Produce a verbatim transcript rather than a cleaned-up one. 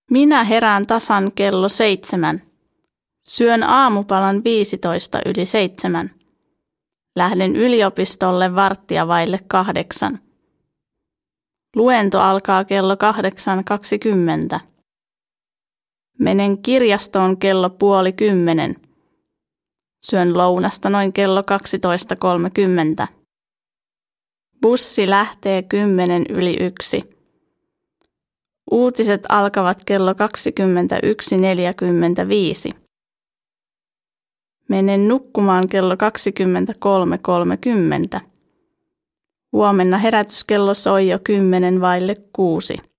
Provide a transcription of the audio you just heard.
Minä herään tasan kello seitsemän. Syön aamupalan viisitoista yli seitsemän. Lähden yliopistolle varttia vaille kahdeksan. Luento alkaa kello kahdeksan kaksikymmentä. Menen kirjastoon kello puoli kymmenen. Syön lounasta noin kello kaksitoista kolmekymmentä. Bussi lähtee kymmenen yli yksi. Uutiset alkavat kello kaksikymmentäyksi neljäkymmentäviisi. Menen nukkumaan kello kaksikymmentäkolme kolmekymmentä. Huomenna herätyskello soi jo kymmenen vaille kuusi.